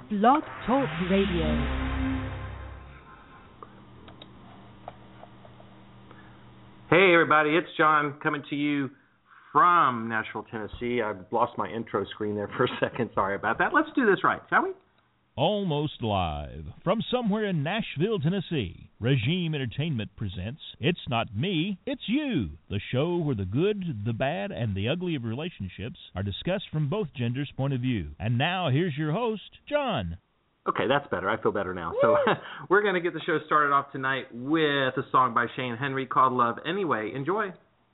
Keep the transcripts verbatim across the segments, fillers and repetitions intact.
Blog Talk Radio. Hey everybody, it's John coming to you from Nashville, Tennessee. I've lost my intro screen there for a second. Sorry about that. Let's do this right, shall we? Almost live from somewhere in Nashville, Tennessee, Regime Entertainment presents It's Not Me, It's You, the show where the good, the bad, and the ugly of relationships are discussed from both genders' point of view. And now here's your host, John. Okay, that's better. I feel better now. So we're going to get the show started off tonight with a song by Shane Henry called Love Anyway. Enjoy.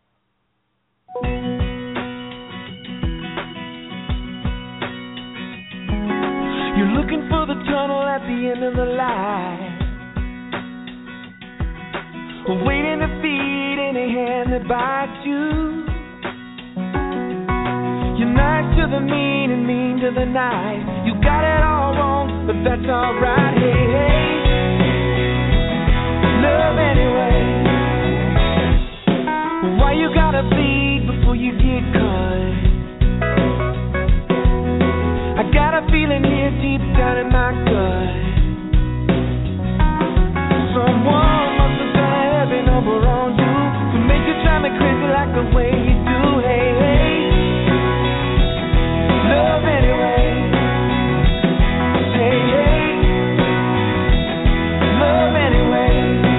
You're looking for the tunnel at the end of the line, waiting to feed any hand that bites you. You're nice to the mean and mean to the nice. You got it all wrong, but that's alright. Hey, hey, love anyway. Why you gotta bleed before you get cut? I got a feeling here deep down in my gut. Someone must have done a heavy number on you to make you drive me crazy like the way you do. Hey, hey, love anyway. Hey, hey, love anyway.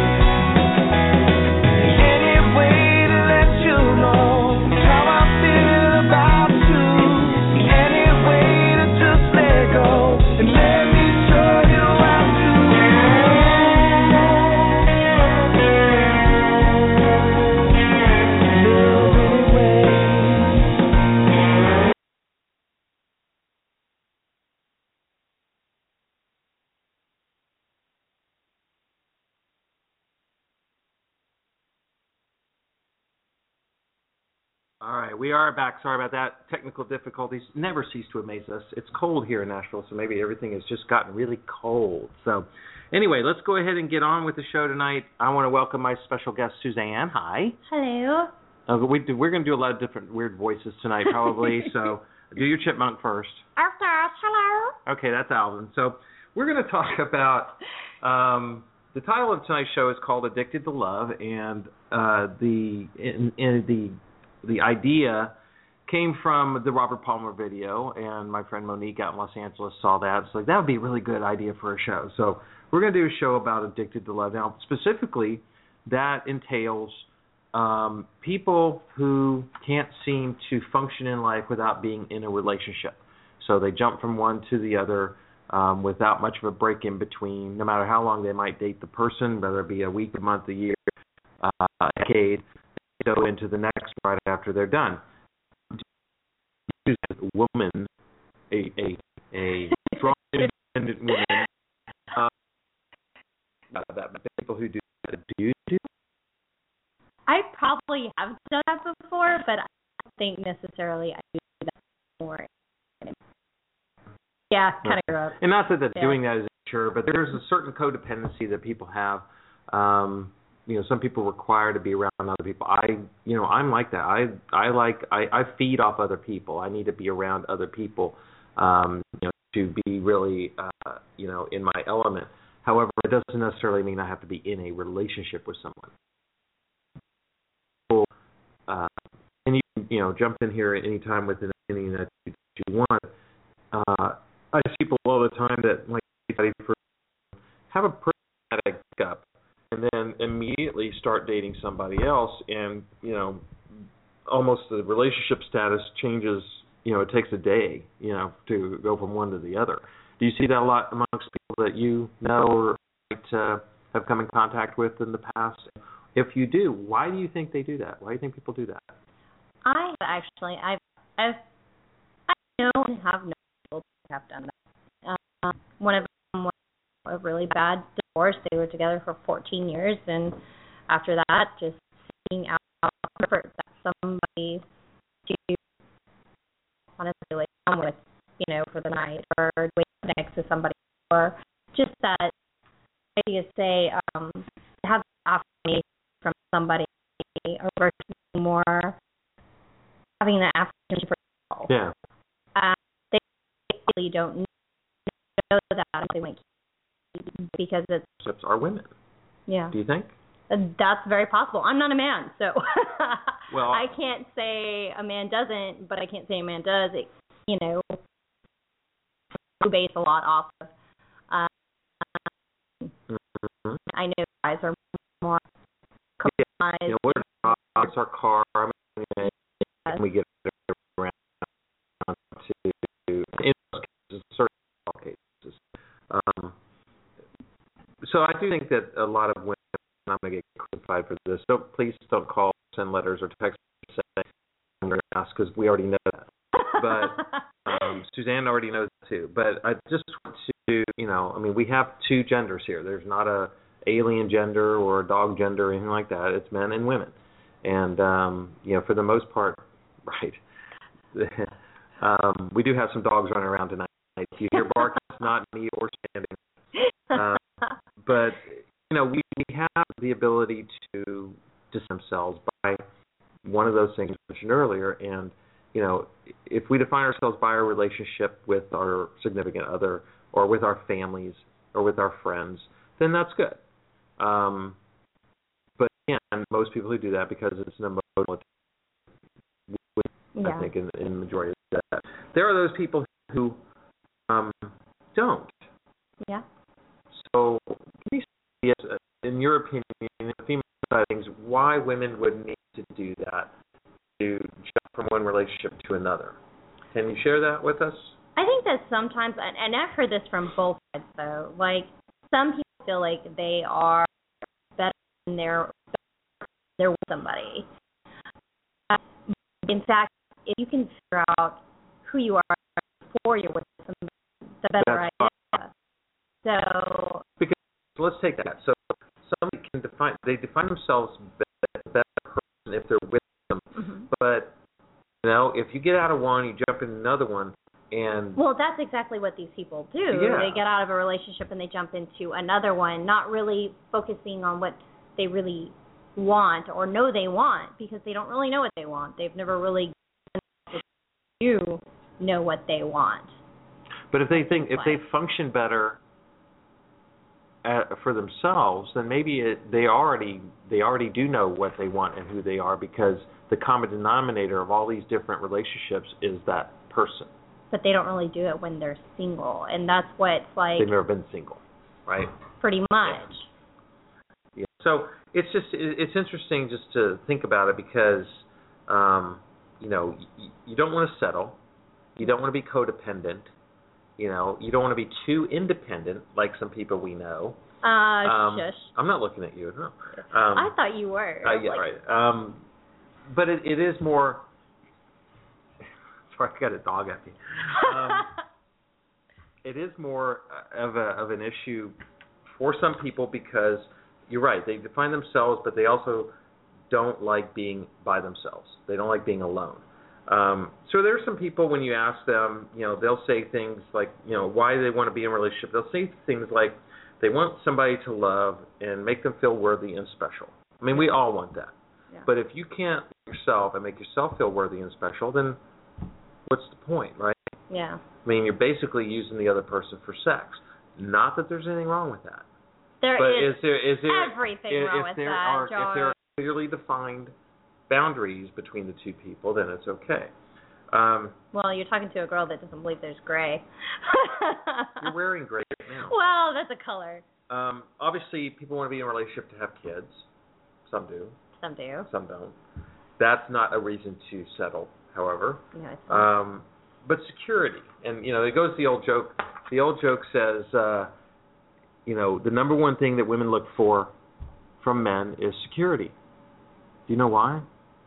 Any way to let you know how I feel about you. Any way to just let go and let me show you how to. Love anyway. All right, we are back. Sorry about that. Technical difficulties never cease to amaze us. It's cold here in Nashville, so maybe everything has just gotten really cold. So anyway, let's go ahead and get on with the show tonight. I want to welcome my special guest, Suzanne. Hi. Hello. Uh, we do, we're going to do a lot of different weird voices tonight, probably. So do your chipmunk first. Okay, hello. Okay, that's Alvin. So we're going to talk about um, the title of tonight's show is called "Addicted to Love," and uh, the in, in the the idea came from the Robert Palmer video, and my friend Monique out in Los Angeles saw that. So like, that would be a really good idea for a show. So we're going to do a show about addicted to love. Now, specifically, that entails um, people who can't seem to function in life without being in a relationship. So they jump from one to the other um, without much of a break in between, no matter how long they might date the person, whether it be a week, a month, a year, uh, a decade. Go into the next right after they're done. A woman, a a, a strong, independent woman, uh, that people who do that, do you do? I probably have done that before, but I don't think necessarily I do that more. Yeah, kind of grew up. And not that, that yeah. doing that is sure, but there's a certain codependency that people have. Um, You know, some people require to be around other people. I, you know, I'm like that. I, I like, I, I feed off other people. I need to be around other people, um, you know, to be really, uh, you know, in my element. However, it doesn't necessarily mean I have to be in a relationship with someone. So, uh, and you, you know, jump in here at any time with anything that you, that you want. Uh, I see people all the time that like have a personality up. And then immediately start dating somebody else, and you know, almost the relationship status changes. You know, it takes a day, you know, to go from one to the other. Do you see that a lot amongst people that you know or might uh, have come in contact with in the past? If you do, why do you think they do that? Why do you think people do that? I actually, I've, I've, I know and have known people who have done that. Um, one of them was a really bad divorce. They were together for fourteen years, and after that, just seeking out comfort that somebody to honestly lay down with, you know, for the night, or wait next to somebody, or just that idea to say, um, have affirmation from somebody, or more having that affirmation for yourself. Yeah. Um, they really don't know that they might keep because it's relationships are women. Yeah. Do you think? That's very possible. I'm not a man, so well, I can't say a man doesn't, but I can't say a man does. It, you know, we base a lot off of. Um, mm-hmm. I know guys are more compromised. Yeah, you know, what are our, our car? I mean, yes. We get around to in cases, certain cases. Um, so I do think that a lot of women. I'm going to get crucified for this. So please don't call, send letters, or text me say I'm going to ask because we already know that. But um, Suzanne already knows that too. But I just want to, you know, I mean, we have two genders here. There's not a alien gender or a dog gender or anything like that. It's men and women. And, um, you know, for the most part, right, um, we do have some dogs running around tonight. If you hear barking, it's not me or standing. Uh, but... You know, we, we have the ability to distance themselves by one of those things I mentioned earlier. And, you know, if we define ourselves by our relationship with our significant other or with our families or with our friends, then that's good. Um, but, again, most people who do that because it's an emotional, yeah. I think, in, in the majority of that. There are those people who um, don't. Yeah. So, can you Yes, in your opinion, in the female side of things, why women would need to do that, to jump from one relationship to another? Can you share that with us? I think that sometimes, and, and I've heard this from both sides, though, like some people feel like they are better when they're, they're with somebody. In fact, if you can figure out who you are before you're with somebody, the better That's idea. So... Because So let's take that. So somebody can define, they define themselves a better person if they're with them. Mm-hmm. But, you know, if you get out of one, you jump in another one, and... Well, that's exactly what these people do. Yeah. They get out of a relationship and they jump into another one, not really focusing on what they really want or know they want, because they don't really know what they want. They've never really you know what they want. But if they think, if they function better... Uh, for themselves, then maybe it, they already they already do know what they want and who they are, because the common denominator of all these different relationships is that person. But they don't really do it when they're single, and that's what's like. They've never been single, right? Pretty much. Yeah. yeah. So it's just it's interesting just to think about it, because um, you know you, you don't want to settle, you don't want to be codependent. You know, you don't want to be too independent, like some people we know. Uh, um, shush. I'm not looking at you, no. Um, I thought you were. Uh, yeah, like, right. Um, but it, it is more... Sorry, I got a dog at me. Um, it is more of a of an issue for some people, because you're right, they define themselves, but they also don't like being by themselves. They don't like being alone. Um, so there are some people, when you ask them, you know, they'll say things like, you know, why they want to be in a relationship. They'll say things like they want somebody to love and make them feel worthy and special. I mean, we all want that. Yeah. But if you can't yourself and make yourself feel worthy and special, then what's the point, right? Yeah. I mean, you're basically using the other person for sex. Not that there's anything wrong with that. There but is, is there is there everything if, wrong if with there that, are George. if there are clearly defined boundaries between the two people, then it's okay. Um, well, you're talking to a girl that doesn't believe there's gray. You're wearing gray right now. Well, that's a color. Um, obviously, people want to be in a relationship to have kids. Some do. Some do. Some don't. That's not a reason to settle, however. No, it's not. Um, but security. And, you know, it goes the old joke. The old joke says, uh, you know, the number one thing that women look for from men is security. Do you know why?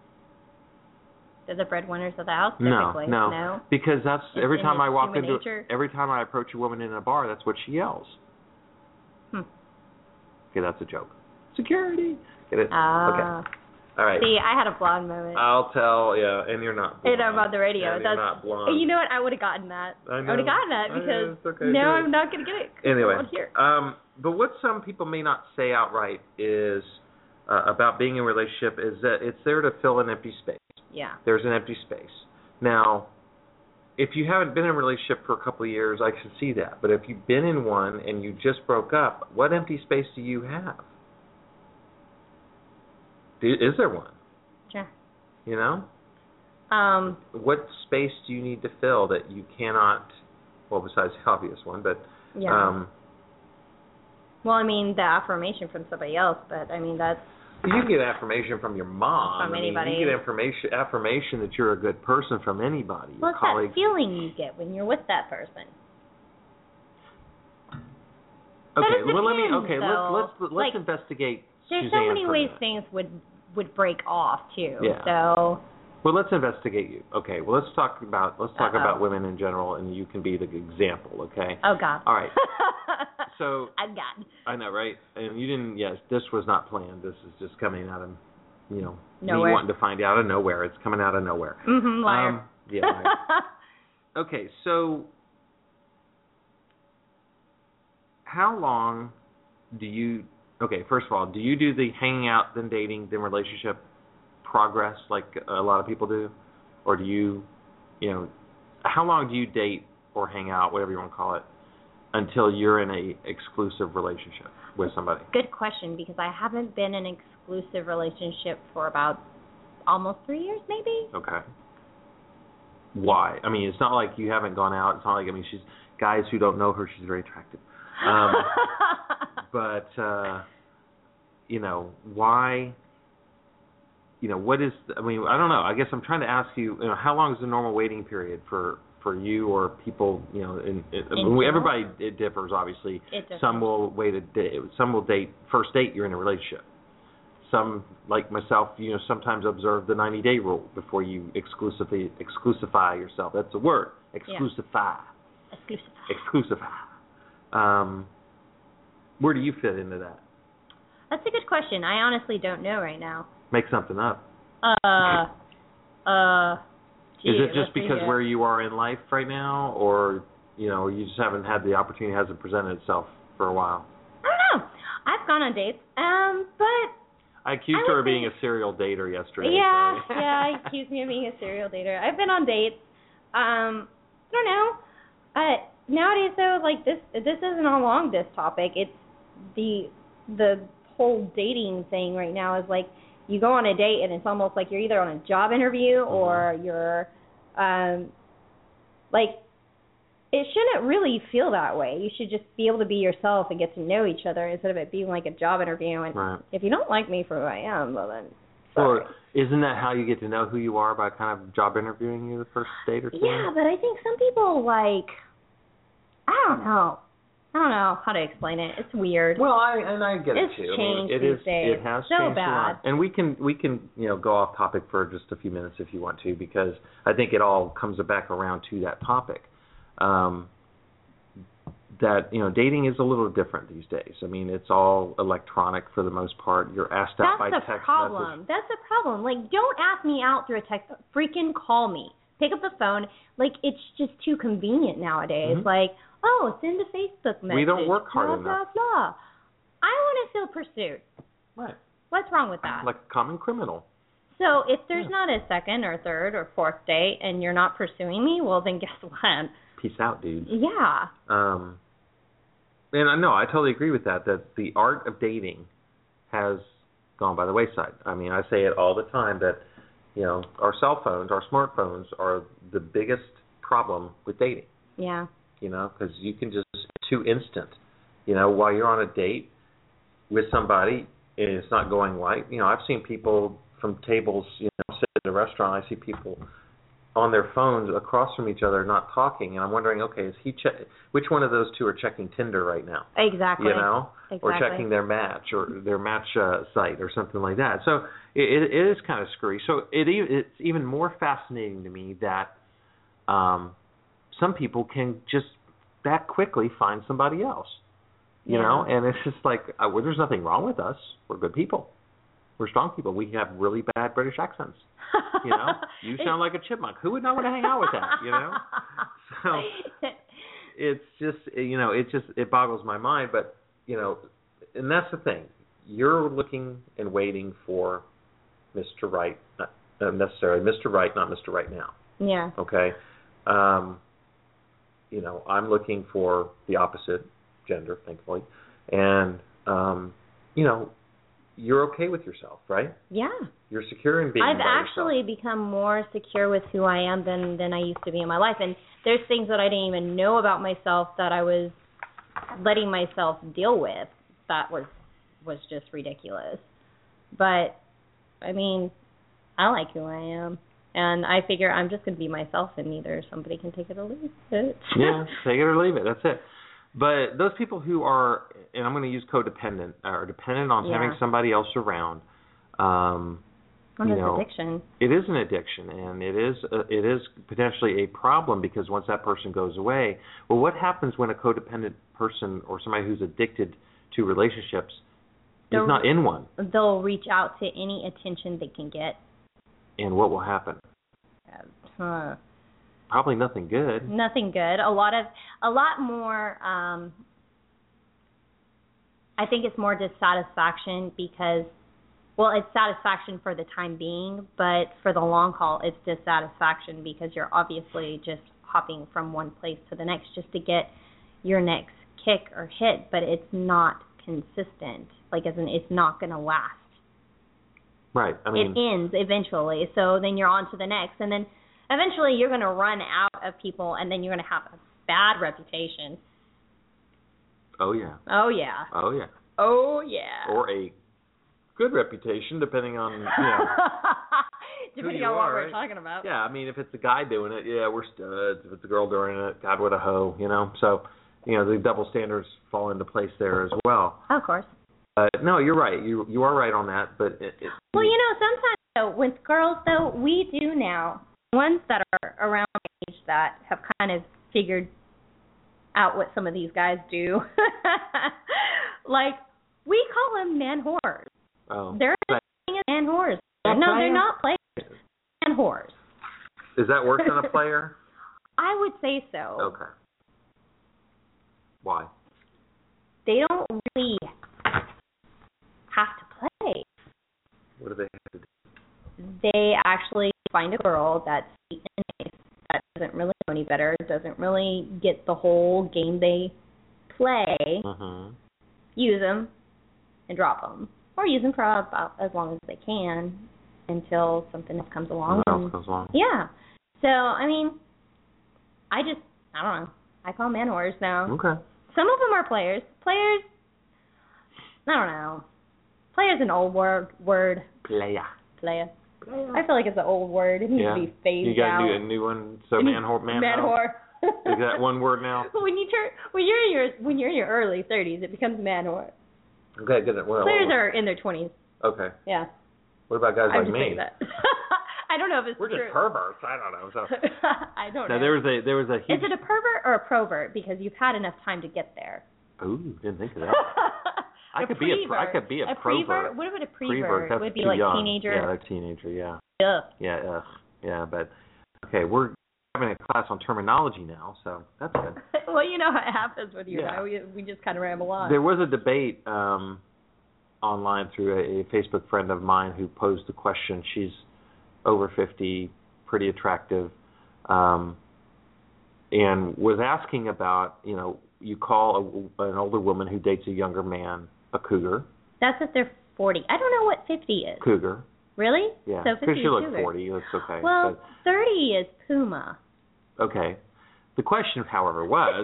They're the breadwinners of the house, no, typically. No, no. Because that's it's every time I walk into nature. every time I approach a woman in a bar, that's what she yells. Hmm. Okay, that's a joke. Security. Get it? Ah. Okay. All right. See, I had a blonde moment. I'll tell. Yeah, and you're not blonde. And I'm on the radio. And that's, you're not blonde. You know what? I would have gotten that. I, know. I would have gotten that because I know, okay, now good. I'm not going to get it. Anyway, here. Um, but what some people may not say outright is uh, about being in a relationship is that it's there to fill an empty space. Yeah. There's an empty space. Now, if you haven't been in a relationship for a couple of years, I can see that. But if you've been in one and you just broke up, what empty space do you have? Do, is there one? Sure. You know? Um, what space do you need to fill that you cannot, well, besides the obvious one, but... Yeah. Um, well, I mean, the affirmation from somebody else, but, I mean, that's... You can get affirmation from your mom. From I mean, anybody. you get information, affirmation that you're a good person from anybody. Well, it's colleagues. that feeling you get when you're with that person. Okay, But it well, let me, depends, okay, though. let's, let's, let's Like, investigate There's Suzanne so many for a ways minute. things would, would break off, too. Yeah. So... Well, let's investigate you. Okay. Well, let's talk about let's talk Uh-oh. about women in general, and you can be the example. Okay. Oh, God. All right. So Oh, God. I know, right? And you didn't. Yes, this was not planned. This is just coming out of, you know, Nowhere. me wanting to find out of nowhere. It's coming out of nowhere. Mm-hmm, liar. Um, yeah. Liar. Okay. So, how long do you? Okay. First of all, do you do the hanging out, then dating, then relationship progress like a lot of people do, or do you, you know, how long do you date or hang out, whatever you want to call it, until you're in a exclusive relationship with somebody? Good question, because I haven't been in an exclusive relationship for about almost three years, maybe. Okay. Why? I mean, it's not like you haven't gone out. It's not like, I mean, she's, guys who don't know her, she's very attractive. Um, but, uh, you know, why... You know, what is, I mean, I don't know. I guess I'm trying to ask you, you know, how long is the normal waiting period for, for you or people, you know, in, in, In everybody, it differs, obviously. It differs. Some will wait a day, some will date, first date, you're in a relationship. Some, like myself, you know, sometimes observe the ninety-day rule before you exclusively, exclusify yourself. That's a word, exclusify. Exclusive. Exclusify. Um, where do you fit into that? That's a good question. I honestly don't know right now. Make something up. Uh, uh, gee, Is it just let's see because here. where you are in life right now, or, you know, you just haven't had the opportunity, hasn't presented itself for a while? I don't know. I've gone on dates, um, but I accused I her would of being say- a serial dater yesterday. yeah, so- yeah, accuse me of being a serial dater. I've been on dates. Um, I don't know. Uh, nowadays, though, like this, this isn't a long this topic. It's the the whole dating thing right now is like. You go on a date, and it's almost like you're either on a job interview or mm-hmm. you're, um, like, it shouldn't really feel that way. You should just be able to be yourself and get to know each other instead of it being like a job interview. And right. if you don't like me for who I am, well then, sorry. Well, isn't that how you get to know who you are, by kind of job interviewing you the first date or something? Yeah, but I think some people, like, I don't know. I don't know how to explain it. It's weird. Well, I and I get it's it too. Changed I mean, it these is. days. It has so changed bad. a lot. And we can we can you know go off topic for just a few minutes if you want to, because I think it all comes back around to that topic. Um, that you know, dating is a little different these days. I mean, it's all electronic for the most part. You're asked out by That's text the problem. message. That's the problem. Like, don't ask me out through a text. Freaking call me. Pick up the phone. Like, it's just too convenient nowadays. Mm-hmm. Like, oh, send a Facebook message. We don't work hard blah, enough. Blah, blah. I want to feel pursued. Right. What's wrong with that? Like a common criminal. So if there's Yeah. not a second or third or fourth date and you're not pursuing me, well, then guess what? Peace out, dude. Yeah. Um, and I know, I totally agree with that, that the art of dating has gone by the wayside. I mean, I say it all the time that, you know, our cell phones, our smartphones are the biggest problem with dating, Yeah. you know, because you can just, too instant, you know, while you're on a date with somebody and it's not going right. You know, I've seen people from tables, you know, sit in a restaurant, I see people on their phones across from each other not talking, and I'm wondering, okay, is he che- which one of those two are checking Tinder right now? Exactly. You know, exactly. or checking their match or their match uh, site or something like that. So it, it is kind of screwy. So it it's even more fascinating to me that um, some people can just that quickly find somebody else. You Yeah. know, and it's just like uh, well, there's nothing wrong with us. We're good people. We're strong people. We have really bad British accents. You know, you sound like a chipmunk. Who would not want to hang out with that? You know, so it's just you know it just it boggles my mind. But you know, and that's the thing. You're looking and waiting for Mister Right, not necessarily Mister Right, not Mister Right now. Yeah. Okay. um, you know, I'm looking for the opposite gender, thankfully, and um, you know, you're okay with yourself, right? Yeah. You're secure in being I've by actually yourself. become more secure with who I am than, than I used to be in my life. And there's things that I didn't even know about myself that I was letting myself deal with that was was just ridiculous. But, I mean, I like who I am. And I figure I'm just going to be myself, and either somebody can take it or leave it. Yeah, take it or leave it. That's it. But those people who are, and I'm going to use codependent, are dependent on Yeah. having somebody else around. Um, Well, you it's know, addiction. it is an addiction, and it is a, it is potentially a problem because once that person goes away, well, what happens when a codependent person or somebody who's addicted to relationships They're- is not in one? They'll reach out to any attention they can get. And what will happen? Uh, Probably nothing good. Nothing good. A lot of, a lot more. Um, I think it's more dissatisfaction because, well, it's satisfaction for the time being, but for the long haul, it's dissatisfaction because you're obviously just hopping from one place to the next just to get your next kick or hit, but it's not consistent. Like, as in, it's not going to last. Right. I mean, it ends eventually, so then you're on to the next, and then eventually you're going to run out of people, and then you're going to have a bad reputation. oh yeah. Oh, yeah. Oh yeah. Oh, yeah. Or a good reputation, depending on, you know. Depending you on what are, we're right? talking about. Yeah, I mean, if it's a guy doing it, yeah, we're studs. If it's a girl doing it, God, what a hoe, you know. So, you know, the double standards fall into place there as well. Of course. Uh, no, you're right. You you are right on that. But it, it, Well, you know, sometimes though, with girls, though, we do now, ones that are around my age that have kind of figured out what some of these guys do, like, we call them man whores. oh, They're not man whores. They're No, they're players. not players. Man whores. is that worse than a player? I would say so. Okay. Why? They don't really have to play. What do they have to do? They actually find a girl that's sweet and nice, that doesn't really know any better, doesn't really get the whole game they play, Mm-hmm. use them, and drop them. Or use them for about as long as they can until something else comes along. What else and- comes along? Yeah. So, I mean, I just, I don't know. I call man whores now. Okay. Some of them are players. Players, I don't know. Player's an old word. Word. Player. Player. I feel like it's an old word. It needs Yeah. to be phased You got out. a new, a new one. So man whore, man, Man hoe? whore. Is that one word now? when you turn, when you're in your, when you're in your early thirties, it becomes man whore. Okay, good. Well, Players are in their twenties. Okay. Yeah. What about guys I'm like just me? saying that. I don't know if it's We're true. just perverts. I don't know. So. I don't Now know. there was a there was a huge. Is it a pervert or a provert? Because you've had enough time to get there. Ooh, didn't think of that. I A could be a I prevert. could be a, A provert. prevert? What would a prevert? Prevert, that's would be too like young. teenager. Yeah, like teenager. Yeah. Ugh. Yeah. Ugh. Yeah. But okay, we're having a class on terminology now, so that's good. Well, you know how it happens with you Yeah. and I. We, we just kind of ramble on. There was a debate um, online through a, a Facebook friend of mine who posed the question. She's over fifty, pretty attractive, um, and was asking about, you know, you call a, an older woman who dates a younger man a cougar. That's if they're forty. I don't know what fifty is. Cougar. Really? Yeah. So Because fifty you is look cougar. forty. That's okay. Well, thirty is puma. But, okay. The question, however, was,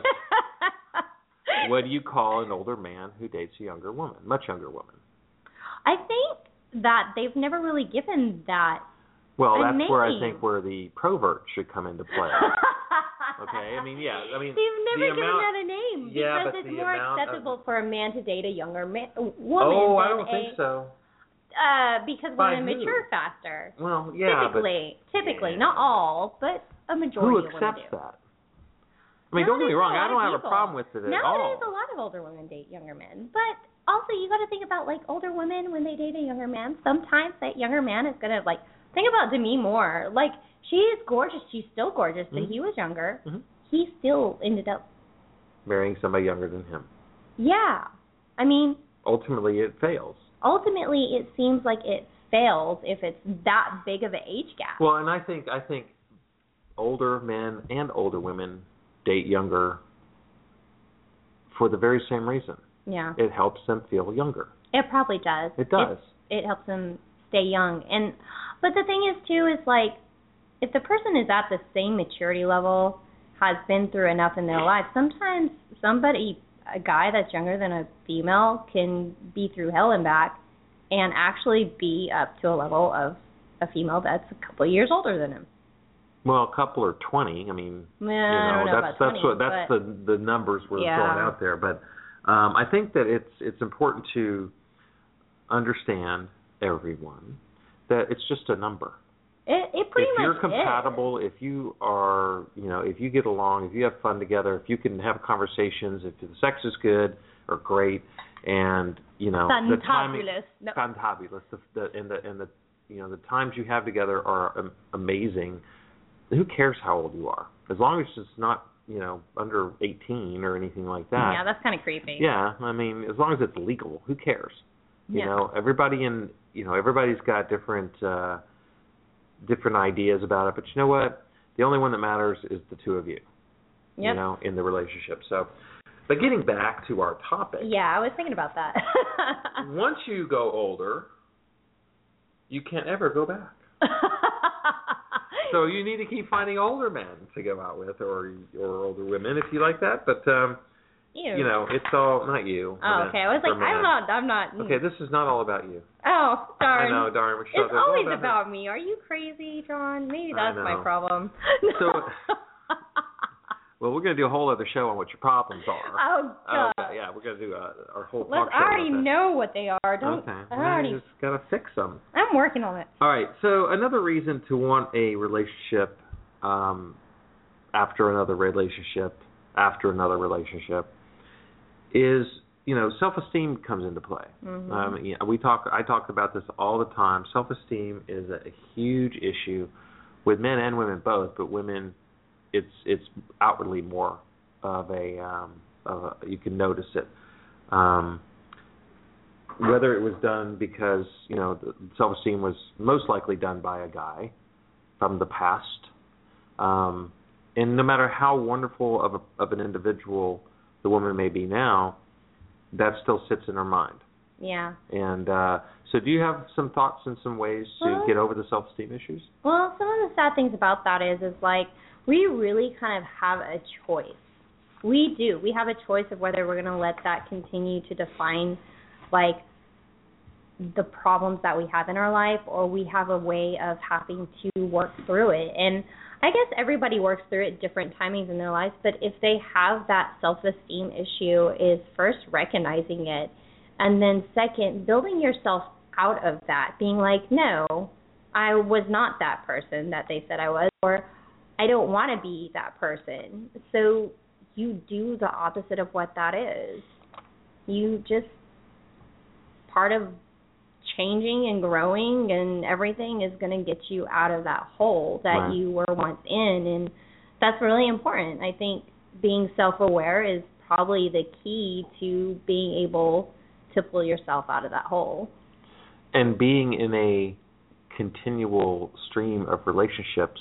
what do you call an older man who dates a younger woman, much younger woman? I think that they've never really given that. Well, a that's where I name. think where the provert should come into play. Okay, I mean, yeah, I mean, they've never the given amount, that a name yeah, because but it's the more amount acceptable of, for a man to date a younger man, woman. Oh, I than don't a, think so. Uh, because By women who? mature faster. Well, yeah, typically, typically, yeah. not all, but a but majority who of women accepts do. that? I mean, don't get me Nowadays, wrong, a lot I don't of have a people. problem with it at Nowadays, all. a lot of older women date younger men, but also you got to think about like older women when they date a younger man. Sometimes that younger man is gonna like think about Demi Moore. Like she is gorgeous, she's still gorgeous, but Mhm. he was younger. Mhm. He still ended up. Marrying somebody younger than him. Yeah, I mean, Ultimately, it fails. ultimately, it seems like it fails if it's that big of an age gap. Well, and I think I think older men and older women date younger for the very same reason. Yeah. It helps them feel younger. It probably does. It does. It, it helps them stay young. And but the thing is too is like if the person is at the same maturity level, has been through enough in their life, sometimes somebody, a guy that's younger than a female, can be through hell and back and actually be up to a level of a female that's a couple of years older than him. Well, a couple or twenty. I mean, well, you know, I don't know that's about that's twenty, what that's but, the the numbers we're yeah. throwing out there. But um, I think that it's it's important to understand everyone that it's just a number. It it pretty if much you're compatible, is. if you are, you know, if you get along, if you have fun together, if you can have conversations, if the sex is good or great, and you know the timing, no. fantabulous, the, the and the and the you know the times you have together are um, amazing. Who cares how old you are? As long as it's not, you know, under eighteen or anything like that. Yeah, that's kind of creepy. Yeah, I mean, as long as it's legal, who cares? You yeah. know, everybody in, you know, everybody's got different uh, different ideas about it, but you know what? The only one that matters is the two of you. Yep. You know, in the relationship. So, but getting back to our topic. Yeah, I was thinking about that. Once you go older, you can't ever go back. So you need to keep finding older men to go out with, or or older women if you like that. But um, Ew. you know, it's all not you. Oh, okay. I was like, I'm not. I'm not. Okay, this is not all about you. Oh, darn. I know, darn. We it's all always about, about me. Are you crazy, John? Maybe that's my problem. So, well, we're going to do a whole other show on what your problems are. Oh, God. Okay, yeah, we're going to do a, our whole Let's, talk show. I already about that. know what they are. Don't. Okay. I well, already. you just got to fix them. I'm working on it. All right. So another reason to want a relationship um, after another relationship after another relationship is, you know, self-esteem comes into play. Mm-hmm. Um, you know, we talk. I talk about this all the time. Self-esteem is a huge issue with men and women both, but women, it's it's outwardly more of a, um, of a you can notice it. Um, whether it was done because, you know, the self-esteem was most likely done by a guy from the past, um, and no matter how wonderful of a, of an individual the woman may be now, that still sits in her mind. Yeah. And uh, so do you have some thoughts and some ways to well, get over the self-esteem issues? Well, some of the sad things about that is, is like, we really kind of have a choice. We do. We have a choice of whether we're going to let that continue to define, like, the problems that we have in our life, or we have a way of having to work through it. And I guess everybody works through it at different timings in their lives, but if they have that self-esteem issue, is first recognizing it, and then second, building yourself out of that, being like, no, I was not that person that they said I was, or I don't want to be that person. So you do the opposite of what that is. You just, part of changing and growing and everything is going to get you out of that hole that right. you were once in, and that's really important. I think being self-aware is probably the key to being able to pull yourself out of that hole. And being in a continual stream of relationships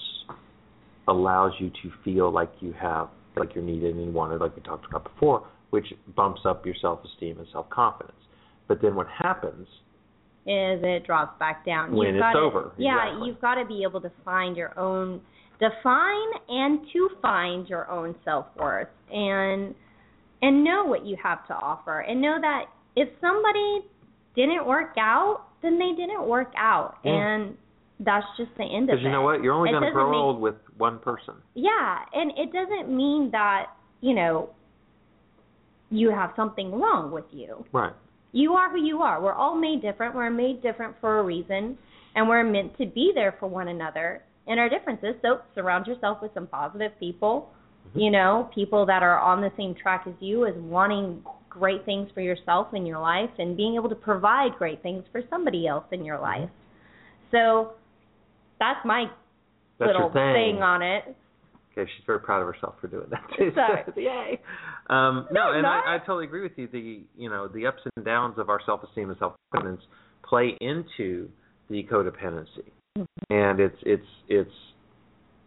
allows you to feel like you have, like you're needed and wanted, like we talked about before, which bumps up your self-esteem and self-confidence. But then what happens is it drops back down. When you've it's gotta, over. Yeah, exactly. You've got to be able to find your own, define and to find your own self-worth, and and know what you have to offer, and know that if somebody didn't work out, then they didn't work out, yeah. and that's just the end of it. Because you know what? You're only going to grow make, old with one person. Yeah, and it doesn't mean that, you know, you have something wrong with you. Right. You are who you are. We're all made different. We're made different for a reason, and we're meant to be there for one another in our differences. So surround yourself with some positive people, mm-hmm. you know, people that are on the same track as you, as wanting great things for yourself in your life and being able to provide great things for somebody else in your life. So that's my that's little thing. thing on it. Okay, she's very proud of herself for doing that too. Sorry. Yay. Um, no, no, and not. I, I totally agree with you. The you know the ups and downs of our self-esteem and self-confidence play into the codependency, mm-hmm. and it's it's it's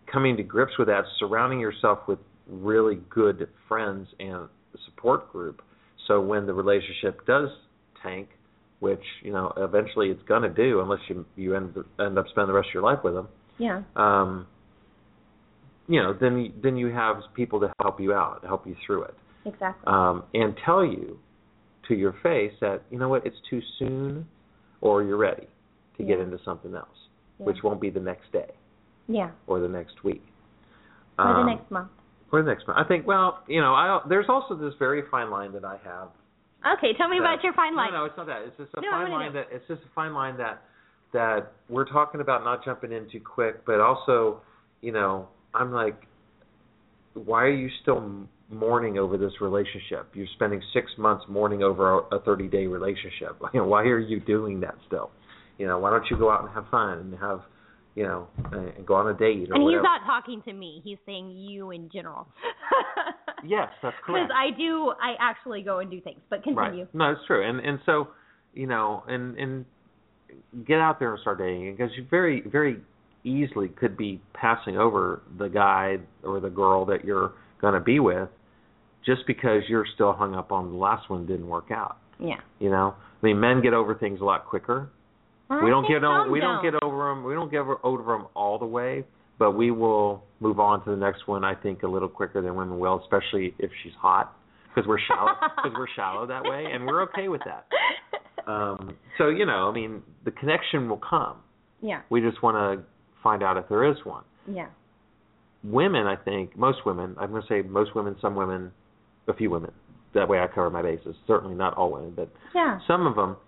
coming to grips with that, surrounding yourself with really good friends and a support group. So when the relationship does tank, which, you know, eventually it's going to do unless you you end, end up spending the rest of your life with them. Yeah. Um, you know, then, then you have people to help you out, to help you through it. Exactly. Um, and tell you to your face that, you know what, it's too soon, or you're ready to yeah. get into something else, yeah. which won't be the next day. Yeah. Or the next week. Or um, the next month. Or the next month. I think, well, you know, I, there's also this very fine line that I have. Okay, tell me that, about your fine line. No, no, it's not that. It's just a no, fine no, line no. that it's just a fine line that that we're talking about not jumping in too quick, but also, you know, I'm like, why are you still mourning over this relationship? You're spending six months mourning over a thirty-day relationship. You know, why are you doing that still? You know, why don't you go out and have fun and have, you know, and go on a date or And whatever. he's not talking to me. He's saying you in general. Yes, that's correct. Because I do, I actually go and do things. But continue. Right. No, it's true. And and so, you know, and and get out there and start dating, because you very very easily could be passing over the guy or the girl that you're going to be with just because you're still hung up on the last one didn't work out. Yeah. You know, I mean, men get over things a lot quicker. I we don't think get over, some we don't don't. get over them. We don't get over, over them all the way, but we will move on to the next one. I think a little quicker than women will, especially if she's hot, because we're shallow. Because we're shallow that way, and we're okay with that. Um, so you know, I mean, the connection will come. Yeah. We just want to find out if there is one. Yeah. Women, I think, most women. I'm going to say most women, some women, a few women. That way, I cover my bases. Certainly not all women, but yeah. some of them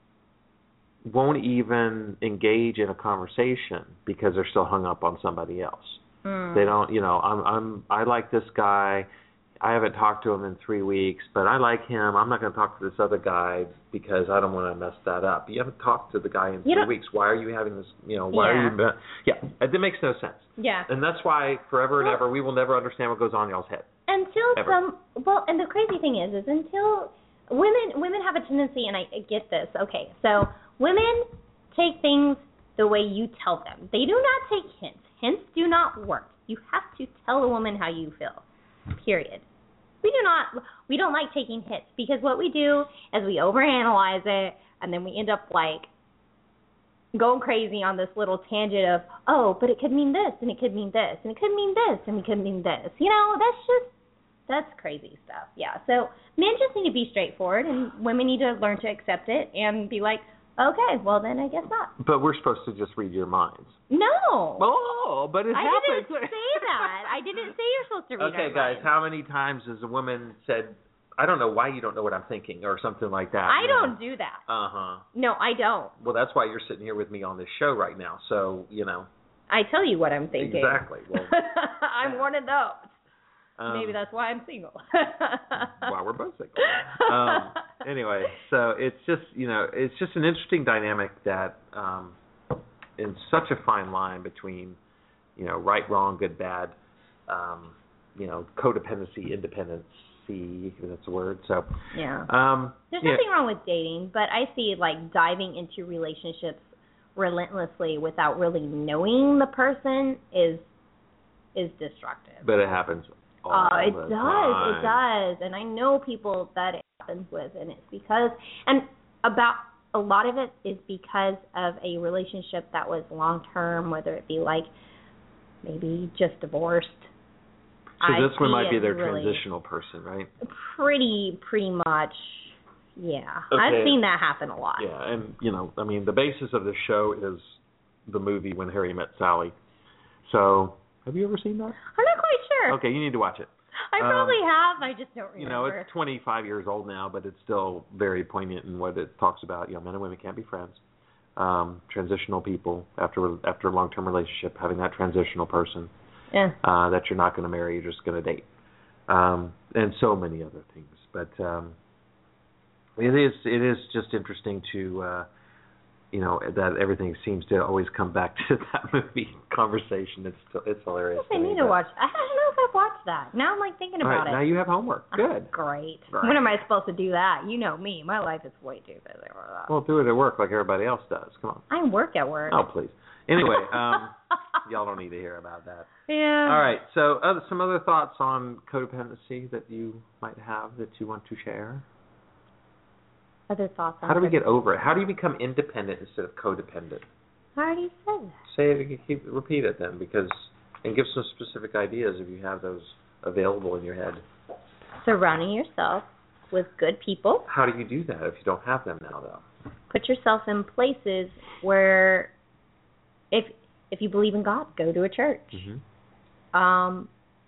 won't even engage in a conversation because they're still hung up on somebody else. Mm. They don't, you know, I'm, I'm, I like this guy. I haven't talked to him in three weeks, but I like him. I'm not going to talk to this other guy because I don't want to mess that up. You haven't talked to the guy in You three don't- weeks. Why are you having this? You know, why Yeah. are you? Yeah, it makes no sense. Yeah. And that's why forever and Well- ever we will never understand what goes on in y'all's head. Until Ever. some, well, and the crazy thing is, is until women, women have a tendency, and I get this. Okay, so women take things the way you tell them. They do not take hints. Hints do not work. You have to tell a woman how you feel. Period. We do not, we don't like taking hits because what we do is we overanalyze it, and then we end up like going crazy on this little tangent of, oh, but it could mean this, and it could mean this, and it could mean this, and it could mean this. You know, that's just, that's crazy stuff. Yeah. So men just need to be straightforward, and women need to learn to accept it and be like, okay, well then I guess not. But we're supposed to just read your minds. No. Oh, but it I happens. didn't say that. I didn't say you're supposed to read Okay, our guys, minds. how many times has a woman said, I don't know why you don't know what I'm thinking, or something like that? I you don't know? do that. Uh-huh. No, I don't. Well, that's why you're sitting here with me on this show right now. So, you know. I tell you what I'm thinking. Exactly. Well, I'm yeah. one of those. um, Maybe that's why I'm single. Why we're both single. Um, anyway, so it's just, you know, it's just an interesting dynamic that um, in such a fine line between, you know, right, wrong, good, bad, um, you know, codependency, independency, if that's a word. So, yeah. um, There's yeah. nothing wrong with dating, but I see like diving into relationships relentlessly without really knowing the person is is destructive. But it happens all Uh, it the does, time. it does, and I know people that it happens with, and it's because, and about a lot of it is because of a relationship that was long term, whether it be like maybe just divorced. So I this one see might be it their really transitional person, right? Pretty, pretty much, yeah. Okay. I've seen that happen a lot. Yeah, and, you know, I mean, the basis of the show is the movie When Harry Met Sally. So, have you ever seen that? I'm not quite sure. Okay, you need to watch it. I Um, probably have. I just don't remember. You know, it's twenty-five years old now, but it's still very poignant in what it talks about. You know, men and women can't be friends. Um, transitional people after after a long-term relationship, having that transitional person yeah. uh, that you're not going to marry, you're just going to date, um, and so many other things. But um, it is it is just interesting to uh, you know that everything seems to always come back to that movie conversation. It's it's hilarious. I to me, need to but- watch. I don't know if I've watched that. Now I'm like thinking All about right, it. now you have homework. Oh, Good. great. Right. When am I supposed to do that? You know me. My life is way too busy for that. Well, do it at work like everybody else does. Come on. I work at work. Oh, please. Anyway, um, Y'all don't need to hear about that. Yeah. All right. So, other, some other thoughts on codependency that you might have that you want to share? Other thoughts on How do we codependency? get over it? How do you become independent instead of codependent? I already said that. Say it again. Keep repeat it then, because and give some specific ideas if you have those available in your head. Surrounding yourself with good people. How do you do that if you don't have them now, though? Put yourself in places where, if if you believe in God, go to a church. Mm-hmm. Um,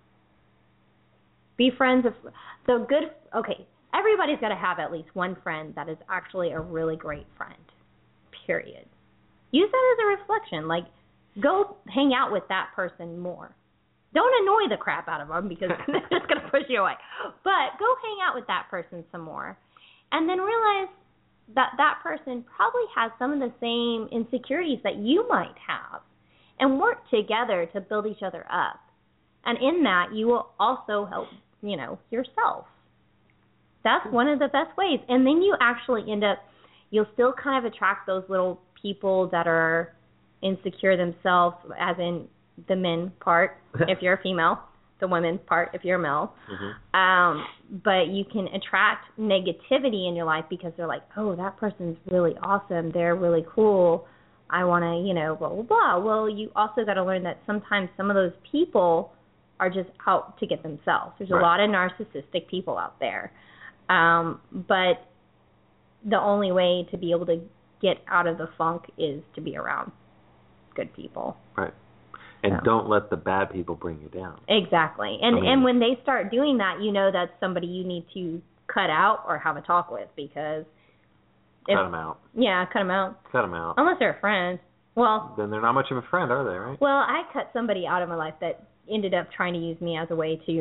be friends of so good. Okay, everybody's got to have at least one friend that is actually a really great friend. Period. Use that as a reflection. Like, go hang out with that person more. Don't annoy the crap out of them because they're just going to push you away. But go hang out with that person some more. And then realize that that person probably has some of the same insecurities that you might have. And work together to build each other up. And in that, you will also help, you know, yourself. That's one of the best ways. And then you actually end up, you'll still kind of attract those little people that are insecure themselves, as in the men part, if you're a female, the women part, if you're a male. Mm-hmm. Um, but you can attract negativity in your life because they're like, oh, that person's really awesome. They're really cool. I want to, you know, blah, blah, blah. Well, you also got to learn that sometimes some of those people are just out to get themselves. There's a right. lot of narcissistic people out there. Um, but the only way to be able to get out of the funk is to be around good people. Right. And so. Don't let the bad people bring you down. Exactly. And I mean, and when they start doing that, you know that's somebody you need to cut out or have a talk with because... Cut them out. Yeah, cut them out. Cut them out. Unless they're a friend. Well... Then they're not much of a friend, are they, right? Well, I cut somebody out of my life that ended up trying to use me as a way to,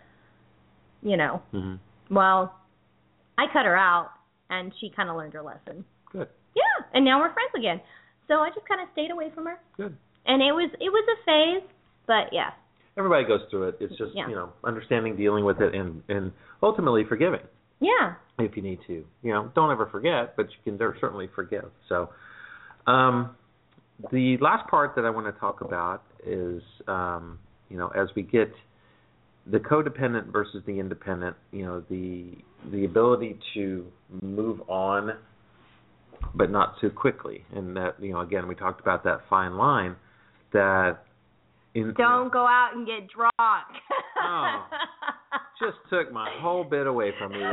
you know... Mm-hmm. Well, I cut her out, and she kind of learned her lesson. Good. Yeah, and now we're friends again. So I just kind of stayed away from her. Good. And it was it was a phase, but yeah. Everybody goes through it. It's just, yeah. you know, understanding, dealing with it, and, and ultimately forgiving. Yeah. If you need to. You know, don't ever forget, but you can certainly forgive. So um, the last part that I want to talk about is, um, you know, as we get the codependent versus the independent, you know, the the ability to move on, but not too quickly. And that, you know, again, we talked about that fine line that... In, Don't you know, go out and get drunk. Oh, just took my whole bit away from me.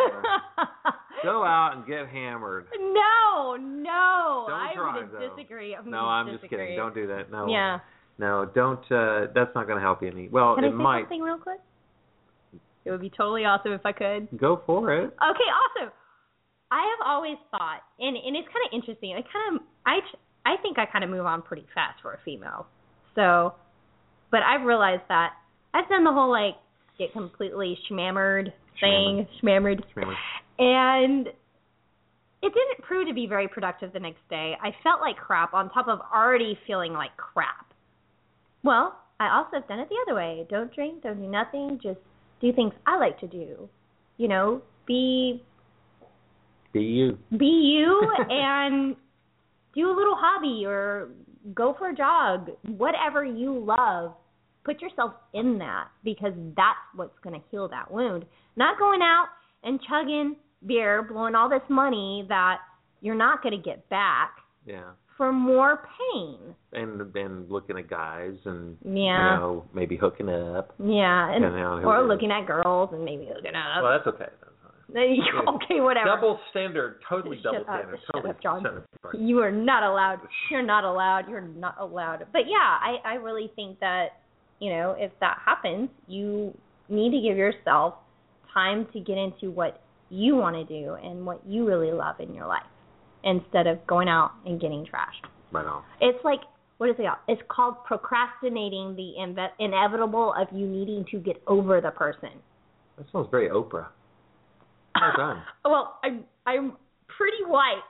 Go out and get hammered. No, no. Don't I drive, would though. disagree. I'm No, I'm disagree. just kidding. Don't do that. No. Yeah. No, don't. Uh, that's not going to help you any. Well, Can it I say might. something real quick? It would be totally awesome if I could. Go for it. Okay, awesome. I have always thought, and and it's kind of interesting. I kind of, I, I think I kind of move on pretty fast for a female. So, but I've realized that I've done the whole like get completely schmammered thing, schmammered, Schmammered. and it didn't prove to be very productive the next day. I felt like crap on top of already feeling like crap. Well, I also have done it the other way. Don't drink, don't do nothing, just do things I like to do. You know, be Be you. be you and do a little hobby or go for a jog, whatever you love. Put yourself in that because that's what's going to heal that wound. Not going out and chugging beer, blowing all this money that you're not going to get back Yeah. for more pain. And and looking at guys and Yeah. you know maybe hooking up. Yeah, and Depending on who or it is. looking at girls and maybe hooking up. Well, that's okay. That's Okay, whatever. Double standard, totally Shut double up, standard. shut Totally. up, John. Shut up, Sorry. You are not allowed. You're not allowed. You're not allowed. But yeah, I, I really think that, you know, if that happens, you need to give yourself time to get into what you want to do and what you really love in your life instead of going out and getting trashed. Right on. It's like, what is it called? It's called procrastinating the inve- inevitable of you needing to get over the person. That sounds very Oprah. Well done. Well, I'm, I'm pretty white.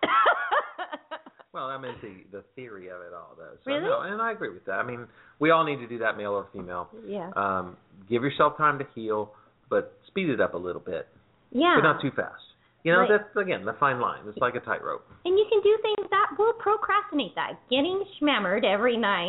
Well, I mean the the theory of it all, though. So, Really? No, and I agree with that. I mean, we all need to do that, male or female. Yeah. Um, give yourself time to heal, but speed it up a little bit, Yeah. but not too fast. You know, Right. that's again the fine line. It's like a tightrope. And you can do things that will procrastinate that. Getting schmammered every night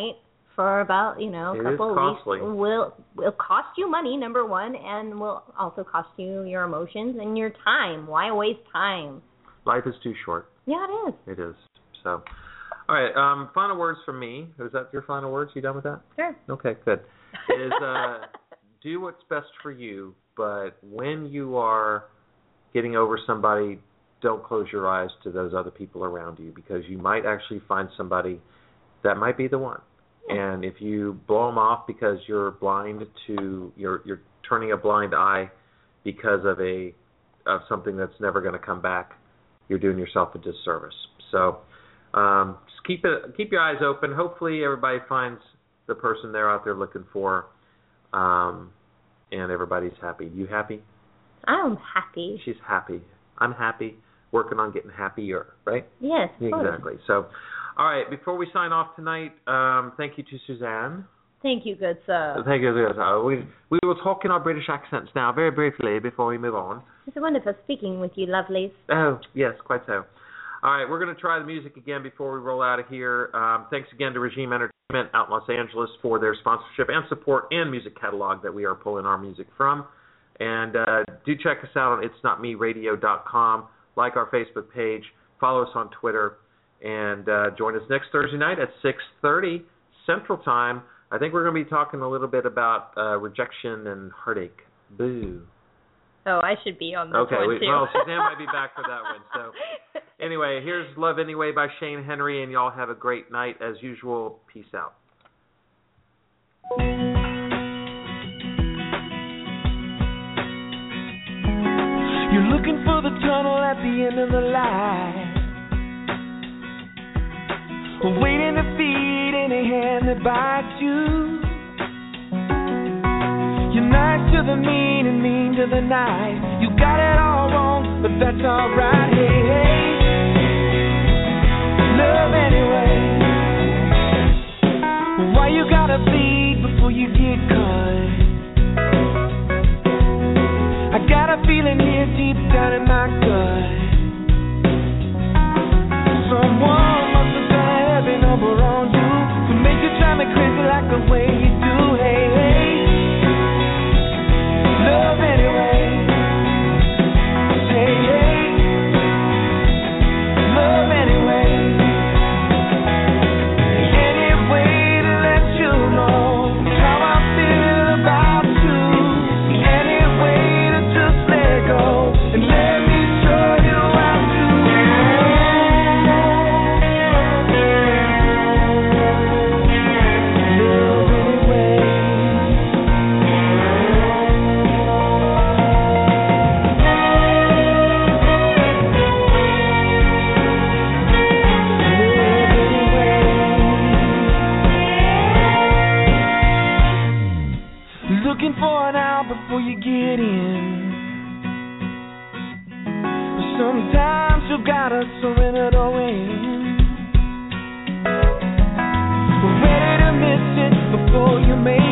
for about, you know, a It couple is of costly. weeks will will cost you money, number one, and will also cost you your emotions and your time. Why waste time? Life is too short. Yeah, it is. It is. So, all right. Um, final words from me. Is that your final words? You done with that? Sure. Okay, good. Is uh, do what's best for you, but when you are getting over somebody, don't close your eyes to those other people around you, because you might actually find somebody that might be the one. Yeah. And if you blow them off because you're blind to you're you're turning a blind eye because of a of something that's never going to come back, you're doing yourself a disservice. So um, just keep it keep your eyes open. Hopefully everybody finds the person they're out there looking for, um, and everybody's happy. You happy? I'm happy. She's happy. I'm happy. Working on getting happier, right? Yes, exactly. So, all right. Before we sign off tonight, um, thank you to Suzanne. Thank you, good sir. Thank you, good sir. We we will talk in our British accents now, very briefly, before we move on. It's wonderful speaking with you, lovelies. Oh yes, quite so. All right, we're going to try the music again before we roll out of here. Um, thanks again to Regime Entertainment out in Los Angeles for their sponsorship and support and music catalog that we are pulling our music from. And uh, do check us out on its not me radio dot com. Like our Facebook page. Follow us on Twitter. And uh, join us next Thursday night at six thirty Central Time. I think we're going to be talking a little bit about uh, rejection and heartache. Boo. Oh, I should be on this okay, one, we, too. well, Suzanne might be back for that one. So, anyway, here's Love Anyway by Shane Henry, and y'all have a great night. As usual, peace out. You're looking for the tunnel at the end of the line, waiting to feed any hand that bites you. You're nice to the mean and mean to the nice. You got it all wrong, but that's alright. Hey, hey, love anyway. Why you gotta bleed before you get cut? I got a feeling here deep down in my gut. Someone must have done a heavy number on you to make you drive me crazy like the way you do. Hey, hey, love anyway. Say hey, love anyway. Any way to let you know how I feel about you. Any way to just let go and let me show you how to. Love anyway. Looking for an out before you get in. Sometimes you gotta surrender to win. Ready to miss it before you make